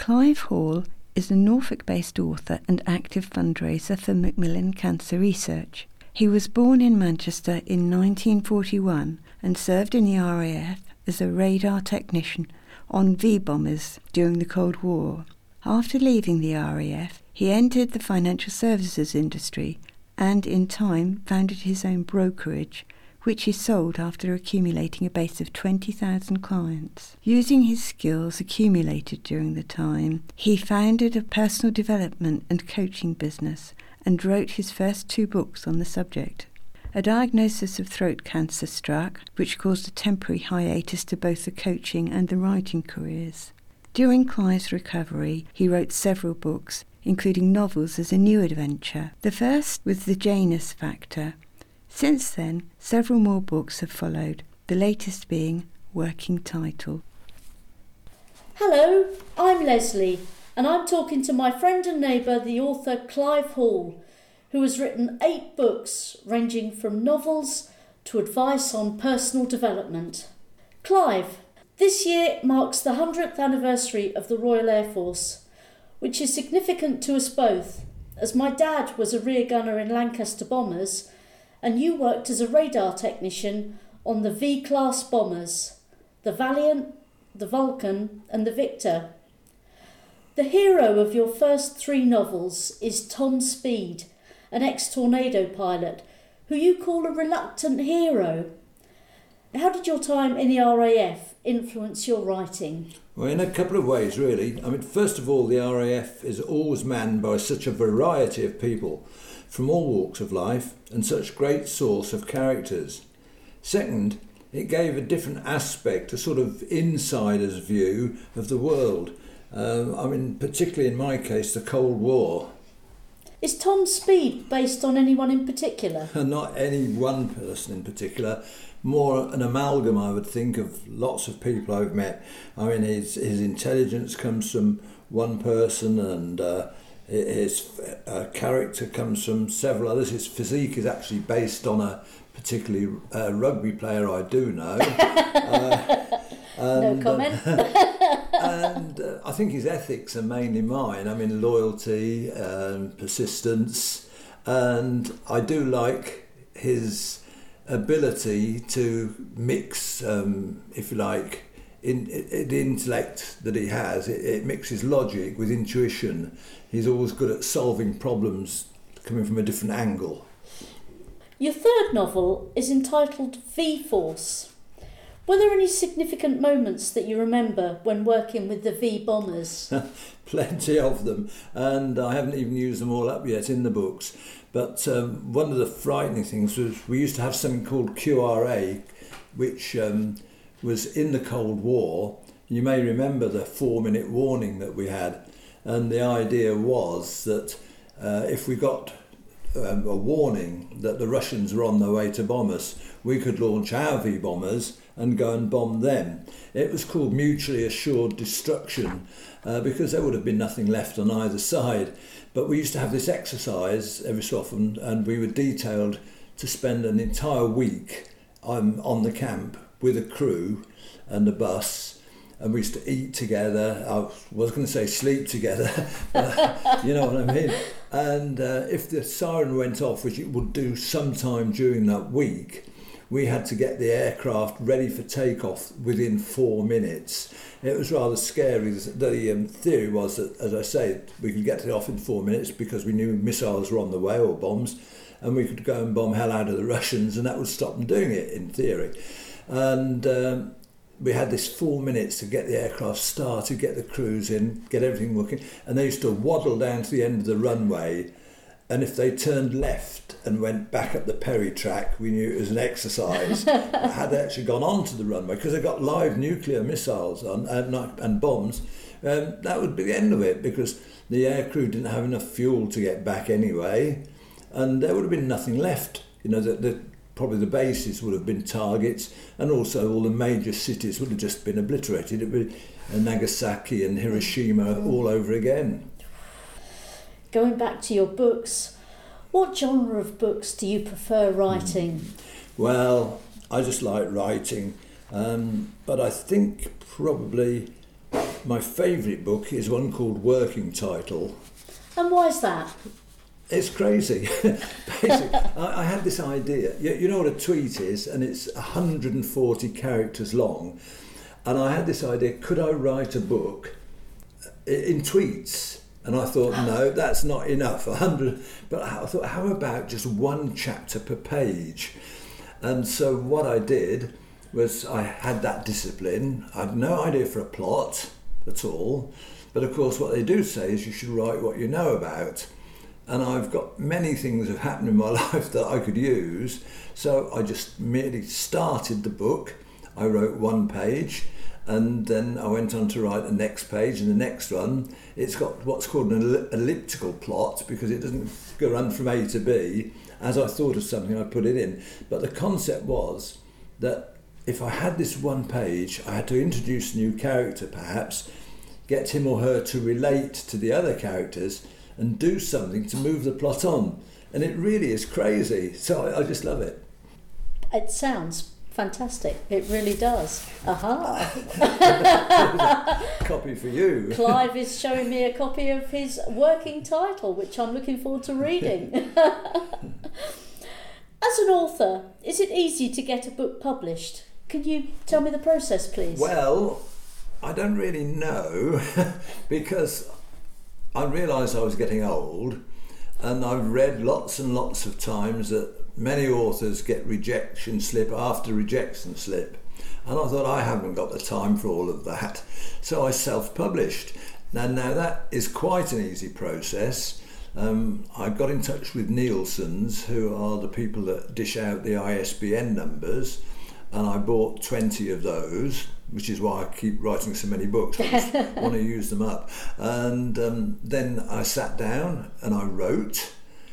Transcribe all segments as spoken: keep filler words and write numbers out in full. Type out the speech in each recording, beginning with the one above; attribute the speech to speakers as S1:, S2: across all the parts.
S1: Clive Hall is a Norfolk-based author and active fundraiser for Macmillan Cancer Research. He was born in Manchester in nineteen forty-one and served in the R A F as a radar technician on V-bombers during the Cold War. After leaving the R A F, he entered the financial services industry and in time founded his own brokerage, which he sold after accumulating a base of twenty thousand clients. Using his skills accumulated during the time, he founded a personal development and coaching business and wrote his first two books on the subject. A diagnosis of throat cancer struck, which caused a temporary hiatus to both the coaching and the writing careers. During Clive's recovery, he wrote several books, including novels as a new adventure. The first was The Janus Factor. Since then, several more books have followed, the latest being Working Title.
S2: Hello, I'm Leslie, and I'm talking to my friend and neighbour, the author Clive Hall, who has written eight books ranging from novels to advice on personal development. Clive, this year marks the hundredth anniversary of the Royal Air Force, which is significant to us both, as my dad was a rear gunner in Lancaster bombers and you worked as a radar technician on the V-class bombers, the Valiant, the Vulcan and the Victor. The hero of your first three novels is Tom Speed, an ex-tornado pilot, who you call a reluctant hero. How did your time in the R A F influence your writing?
S3: Well, in a couple of ways, really. I mean, first of all, the R A F is always manned by such a variety of people from all walks of life and such great source of characters. Second, it gave a different aspect, a sort of insider's view of the world. Um, I mean, particularly in my case, the Cold War.
S2: Is Tom Speed based on anyone in particular?
S3: Not any one person in particular, more an amalgam, I would think, of lots of people I've met. I mean, his, his intelligence comes from one person and uh, his uh, character comes from several others. His physique is actually based on a particularly uh, rugby player I do know. uh, and,
S2: no comment.
S3: Uh, and uh, I think his ethics are mainly mine. I mean, loyalty, um, persistence, and I do like his ability to mix, um, if you like, in, in the intellect that he has. It, it mixes logic with intuition. He's always good at solving problems coming from a different angle.
S2: Your third novel is entitled V-Force. Were there any significant moments that you remember when working with the V-bombers?
S3: Plenty of them, and I haven't even used them all up yet in the books. But um, one of the frightening things was we used to have something called Q R A, which um, was in the Cold War. You may remember the four-minute warning that we had, and the idea was that uh, if we got um, a warning that the Russians were on their way to bomb us, we could launch our V-bombers and go and bomb them. It was called mutually assured destruction uh, because there would have been nothing left on either side. But we used to have this exercise every so often, and we were detailed to spend an entire week on, on the camp with a crew and a bus, and we used to eat together. I was going to say sleep together, but you know what I mean. And uh, if the siren went off, which it would do sometime during that week, we had to get the aircraft ready for takeoff within four minutes. It was rather scary. The um, theory was that, as I say, we could get it off in four minutes because we knew missiles were on the way, or bombs, and we could go and bomb hell out of the Russians, and that would stop them doing it, in theory. And um, we had this four minutes to get the aircraft started, get the crews in, get everything working, and they used to waddle down to the end of the runway, and if they turned left and went back up the Perry track, we knew it was an exercise. Had they actually gone onto the runway, because they got live nuclear missiles on, and, and bombs, um, that would be the end of it, because the aircrew didn't have enough fuel to get back anyway, and there would have been nothing left. You know, the, the, probably the bases would have been targets, and also all the major cities would have just been obliterated. It would be Nagasaki and Hiroshima all over again.
S2: Going back to your books, what genre of books do you prefer writing?
S3: Mm. Well, I just like writing, um, but I think probably my favourite book is one called Working Title.
S2: And why is that?
S3: It's crazy. Basically, I, I had this idea. You, you know what a tweet is, and it's one hundred forty characters long. And I had this idea, could I write a book in tweets? And I thought, no, that's not enough, one hundred. But I thought, how about just one chapter per page? And so what I did was I had that discipline. I had no idea for a plot at all. But of course, what they do say is you should write what you know about. And I've got many things that have happened in my life that I could use. So I just merely started the book. I wrote one page, and then I went on to write the next page and the next one. It's got what's called an elliptical plot because it doesn't go run from A to B. As I thought of something, I put it in. But the concept was that if I had this one page, I had to introduce a new character perhaps, get him or her to relate to the other characters and do something to move the plot on. And it really is crazy. So I, I just love it.
S2: It sounds fantastic. It really does. Aha.
S3: Copy for you.
S2: Clive is showing me a copy of his working title, which I'm looking forward to reading. As an author, is it easy to get a book published? Can you tell me the process, please?
S3: Well, I don't really know because I realised I was getting old, and I've read lots and lots of times that many authors get rejection slip after rejection slip, and I thought I haven't got the time for all of that, so I self-published. Now, now that is quite an easy process. Um, I got in touch with Nielsen's, who are the people that dish out the I S B N numbers, and I bought twenty of those, which is why I keep writing so many books. I just want to use them up. And um, then I sat down and I wrote,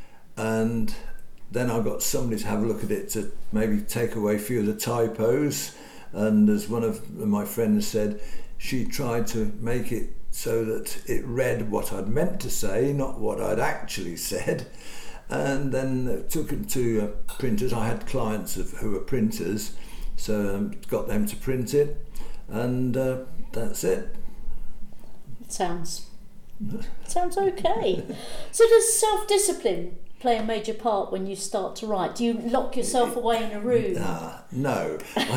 S3: and then I got somebody to have a look at it to maybe take away a few of the typos. And as one of my friends said, she tried to make it so that it read what I'd meant to say, not what I'd actually said. And then took it to uh, printers. I had clients of, who were printers, so um, got them to print it. And uh, that's it.
S2: It sounds sounds okay. So does self-discipline play a major part when you start to write? Do you lock yourself away in a room?
S3: Ah, no.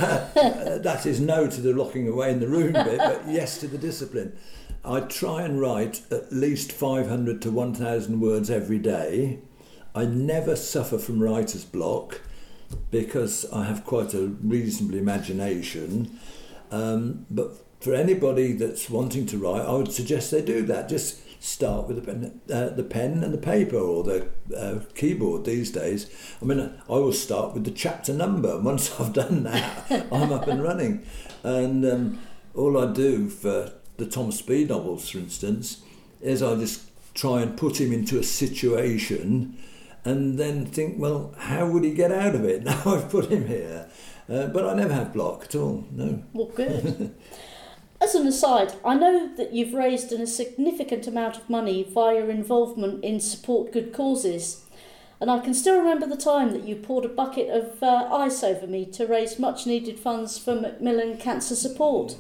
S3: uh, that is no to the locking away in the room bit, but yes to the discipline. I try and write at least five hundred to one thousand words every day. I never suffer from writer's block because I have quite a reasonable imagination. Um, but for anybody that's wanting to write, I would suggest they do that. Just start with the pen, uh, the pen and the paper, or the uh, keyboard these days. I mean, I always start with the chapter number. And once I've done that, I'm up and running. And um, all I do for the Tom Speed novels, for instance, is I just try and put him into a situation and then think, well, how would he get out of it? Now I've put him here. Uh, but I never have block at all, no.
S2: Well, good. As an aside, I know that you've raised a significant amount of money via your involvement in Support Good Causes. And I can still remember the time that you poured a bucket of uh, ice over me to raise much needed funds for Macmillan Cancer Support.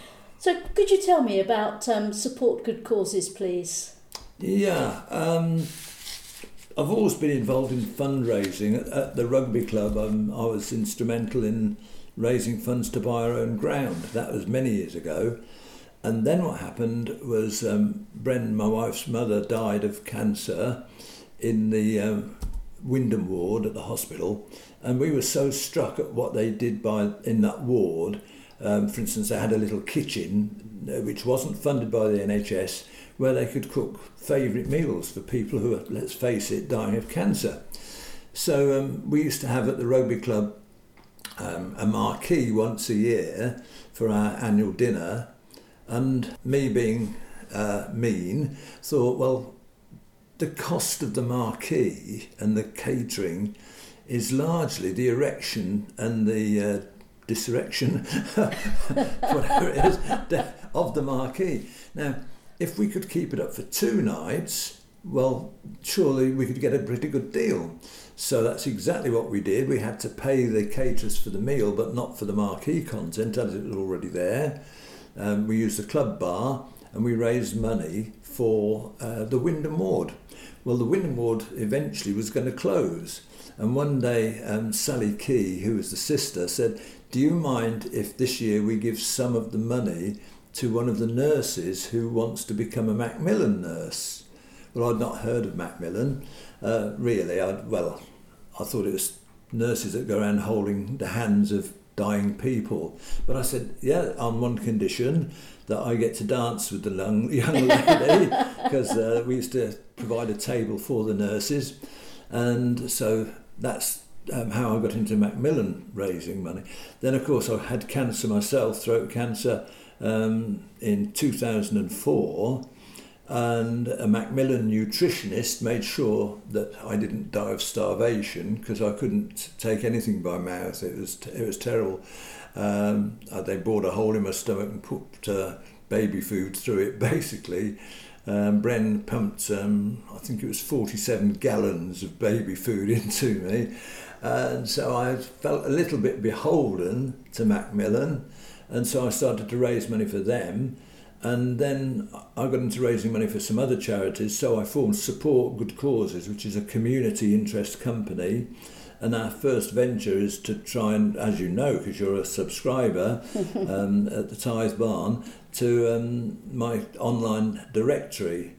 S2: So could you tell me about um, Support Good Causes, please?
S3: Yeah, um, I've always been involved in fundraising. At, at the rugby club, um, I was instrumental in raising funds to buy our own ground. That was many years ago. And then what happened was um, Bren, my wife's mother, died of cancer in the um, Wyndham ward at the hospital. And we were so struck at what they did by in that ward. Um, for instance, they had a little kitchen, uh, which wasn't funded by the N H S, where they could cook favourite meals for people who are, let's face it, dying of cancer. So um, we used to have at the rugby club um, a marquee once a year for our annual dinner, and me being uh, mean, thought, well, the cost of the marquee and the catering is largely the erection and the uh, diserection, whatever it is, of the marquee. Now, if we could keep it up for two nights, well, surely we could get a pretty good deal. So that's exactly what we did. We had to pay the caterers for the meal, but not for the marquee content, as it was already there. um, we used the club bar and we raised money for uh, the Wyndham Ward. Well, the Wyndham Ward eventually was going to close. And one day, um, Sally Key, who was the sister, said, do you mind if this year we give some of the money to one of the nurses who wants to become a Macmillan nurse? Well, I'd not heard of Macmillan, uh, really. I'd, well, I thought it was nurses that go around holding the hands of dying people. But I said, yeah, on one condition, that I get to dance with the young, young lady, because uh, we used to provide a table for the nurses. And so that's um, how I got into Macmillan raising money. Then, of course, I had cancer myself, throat cancer, um, in two thousand four. And a Macmillan nutritionist made sure that I didn't die of starvation, because I couldn't take anything by mouth. It was it was terrible. Um, they bored a hole in my stomach and put uh, baby food through it, basically. Um, Bren pumped, um, I think it was forty-seven gallons of baby food into me. And so I felt a little bit beholden to Macmillan. And so I started to raise money for them. And then I got into raising money for some other charities, so I formed Support Good Causes, which is a community interest company. And our first venture is to try and, as you know, because you're a subscriber um, at the Tithe Barn, to um, my online directory.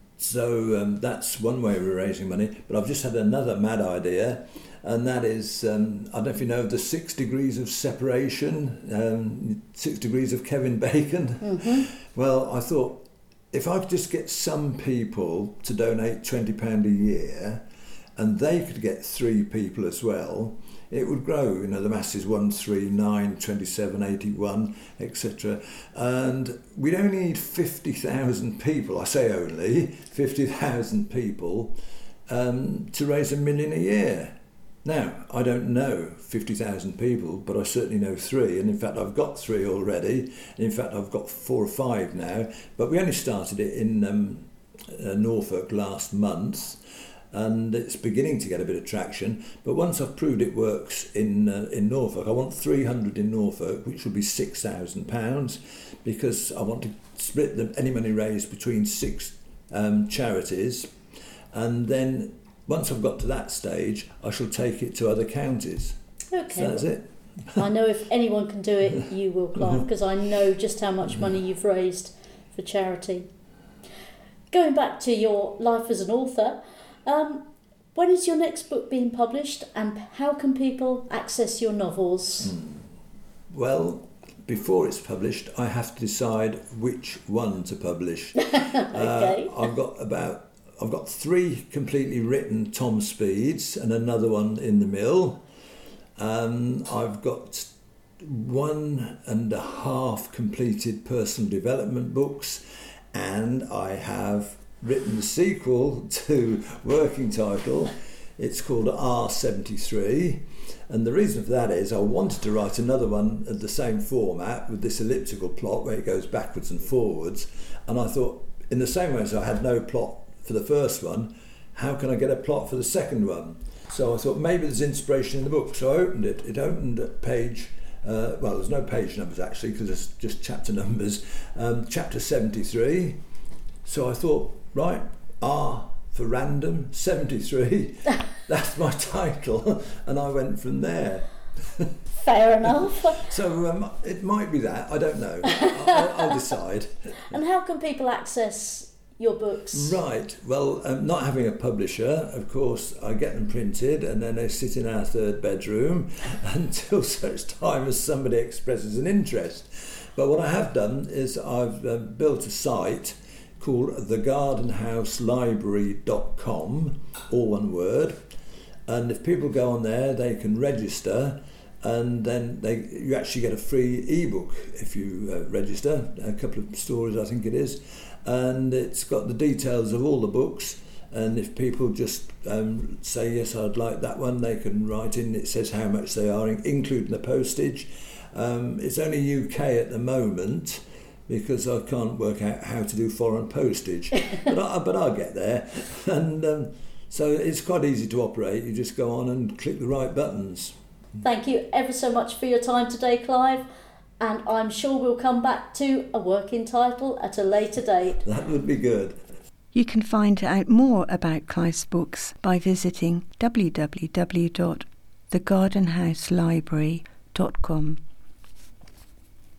S3: So um, that's one way we're raising money. But I've just had another mad idea, and that is, um, I don't know if you know the six degrees of separation, um, six degrees of Kevin Bacon. Mm-hmm. Well, I thought, if I could just get some people to donate twenty pounds a year, and they could get three people as well, it would grow. You know, the mass is one, three, nine, twenty-seven, eighty-one, et cetera. And we'd only need fifty thousand people, I say only, fifty thousand people, um, to raise a million a year. Now, I don't know fifty thousand people, but I certainly know three, and in fact I've got three already. In fact, I've got four or five now, but we only started it in um, uh, Norfolk last month, and it's beginning to get a bit of traction. But once I've proved it works in uh, in Norfolk, I want three hundred in Norfolk, which would be six thousand pounds, because I want to split the, any money raised between six um, charities, and then once I've got to that stage, I shall take it to other counties.
S2: Okay.
S3: So that's it.
S2: I know if anyone can do it, you will, Clive, because I know just how much money you've raised for charity. Going back to your life as an author, um, when is your next book being published, and how can people access your novels?
S3: Mm. Well, before it's published, I have to decide which one to publish.
S2: Okay.
S3: Uh, I've got about I've got three completely written Tom Speeds and another one in the mill. Um, I've got one and a half completed personal development books, and I have written the sequel to Working Title. It's called R seventy-three, and the reason for that is I wanted to write another one at the same format with this elliptical plot where it goes backwards and forwards, and I thought, in the same way as I had no plot for the first one, how can I get a plot for the second one? So I thought maybe there's inspiration in the book. So I opened it. It opened at page, uh, well, there's no page numbers actually, because it's just chapter numbers, um, chapter seventy-three. So I thought, right, R for random, seventy-three, that's my title. And I went from there.
S2: Fair enough.
S3: So um, it might be that, I don't know. I'll, I'll decide.
S2: And how can people access your books?
S3: Right, well, um, not having a publisher, of course, I get them printed and then they sit in our third bedroom until such time as somebody expresses an interest. But what I have done is I've uh, built a site called the garden house library dot com, all one word, and if people go on there they can register, and then they you actually get a free ebook if you uh, register, a couple of stories I think it is, and it's got the details of all the books, and if people just um, say yes I'd like that one, they can write in, it says how much they are, including the postage. Um, it's only U K at the moment because I can't work out how to do foreign postage, but, I, but I'll get there, and um, so it's quite easy to operate. You just go on and click the right buttons.
S2: Thank you ever so much for your time today, Clive. and I'm sure we'll come back to a working title at a later date.
S3: That would be good.
S1: You can find out more about Clive's books by visiting w w w dot the garden house library dot com.